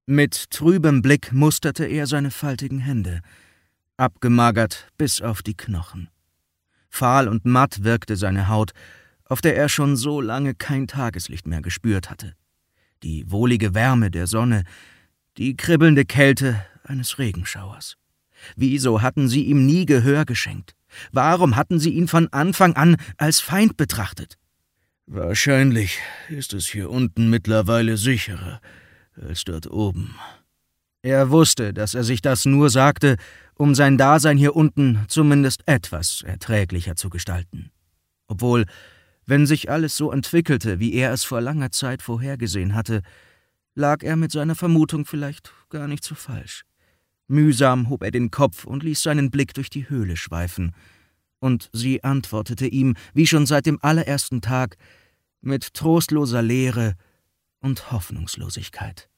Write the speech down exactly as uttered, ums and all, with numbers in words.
Mit trübem Blick musterte er seine faltigen Hände, abgemagert bis auf die Knochen. Fahl und matt wirkte seine Haut, auf der er schon so lange kein Tageslicht mehr gespürt hatte. Die wohlige Wärme der Sonne, die kribbelnde Kälte eines Regenschauers. Wieso hatten sie ihm nie Gehör geschenkt? Warum hatten sie ihn von Anfang an als Feind betrachtet? »Wahrscheinlich ist es hier unten mittlerweile sicherer als dort oben.« Er wusste, dass er sich das nur sagte, um sein Dasein hier unten zumindest etwas erträglicher zu gestalten. Obwohl, wenn sich alles so entwickelte, wie er es vor langer Zeit vorhergesehen hatte, lag er mit seiner Vermutung vielleicht gar nicht so falsch. Mühsam hob er den Kopf und ließ seinen Blick durch die Höhle schweifen, und sie antwortete ihm, wie schon seit dem allerersten Tag, mit trostloser Leere und Hoffnungslosigkeit.